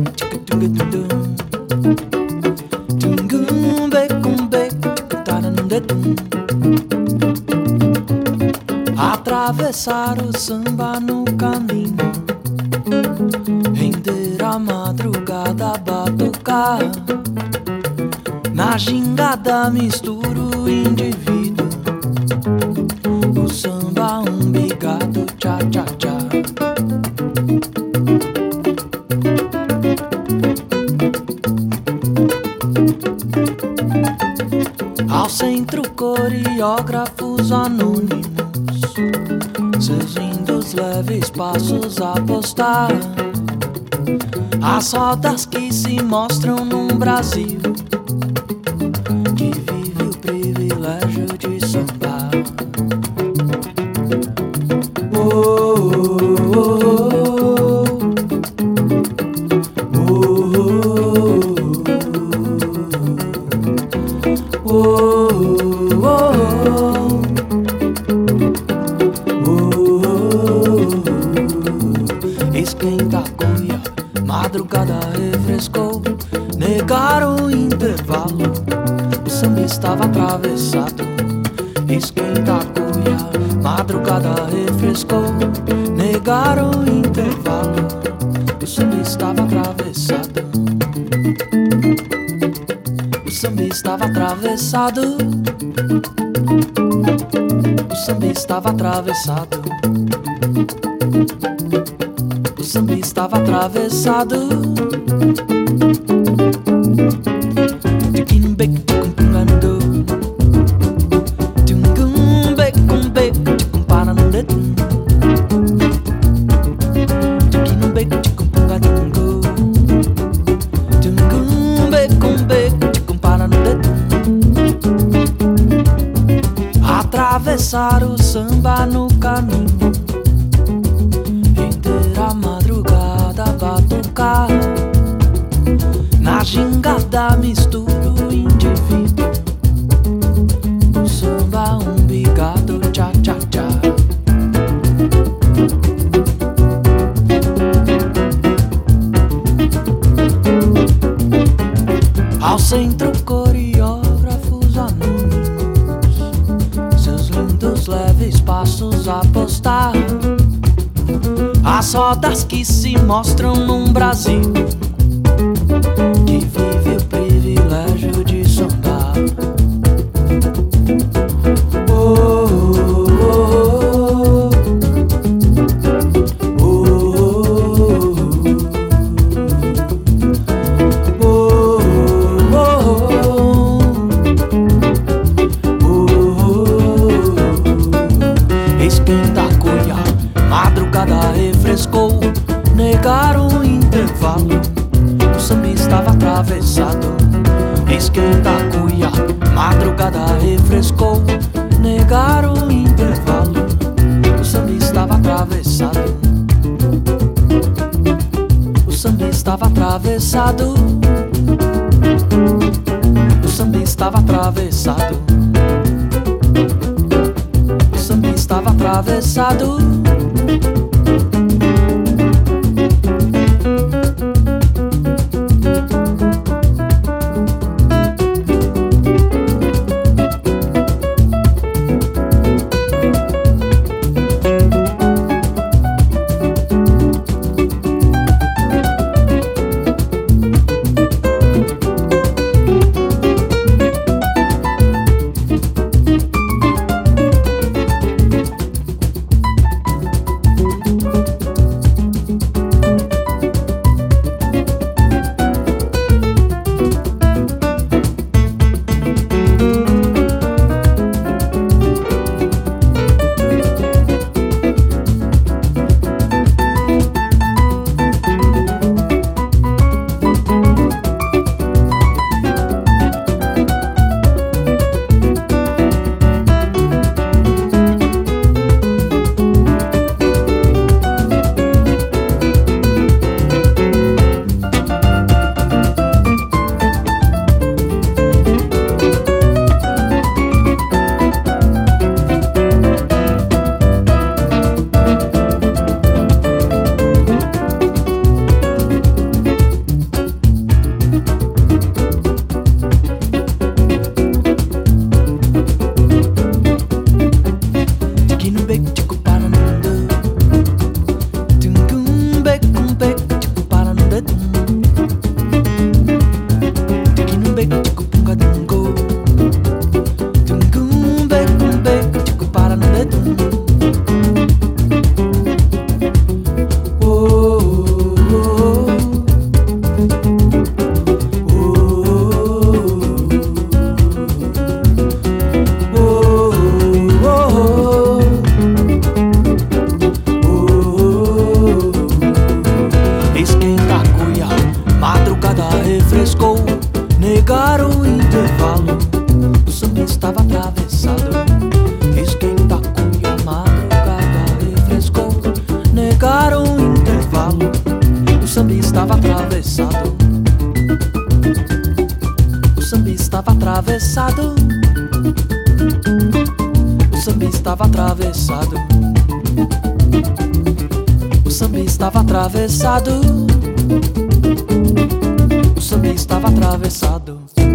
Atravessar o samba no caminho, render a madrugada, batucar. Na gingada misturo o indivíduo, o samba umbigado, tchá tchá tchá. Ao centro coreógrafos anônimos, seus lindos leves passos a postar. As rodas que se mostram num Brasil que vive o privilégio de sambar. Oh, oh, oh, oh, oh, oh. Esquenta a cuia, madrugada refrescou. Negaram o intervalo, o samba estava atravessado. Esquenta a cuia, madrugada refrescou. Negaram o intervalo, o samba estava atravessado. O samba estava atravessado. O samba estava atravessado. O samba estava atravessado. Atravessar o samba no caminho, render a madrugada, batucar. Na gingada misturo o indivíduo, o samba umbigado, tchá tchá tchá. Ao centro coreógrafos anônimos, seus lindos leves passos a postar. As rodas que se mostram num Brasil que vive o privilégio de sambar. Oh, oh, oh, oh, oh, oh. Esquenta a cuia, madrugada refrescou. Negaram o intervalo, o samba estava atravessado. Esquenta a cuia, madrugada refrescou. Negaram o intervalo, o samba estava atravessado. O samba estava atravessado. O samba estava atravessado. O samba estava atravessado. samba estava atravessado. O samba estava atravessado. O samba estava atravessado. O samba estava atravessado. O samba estava atravessado.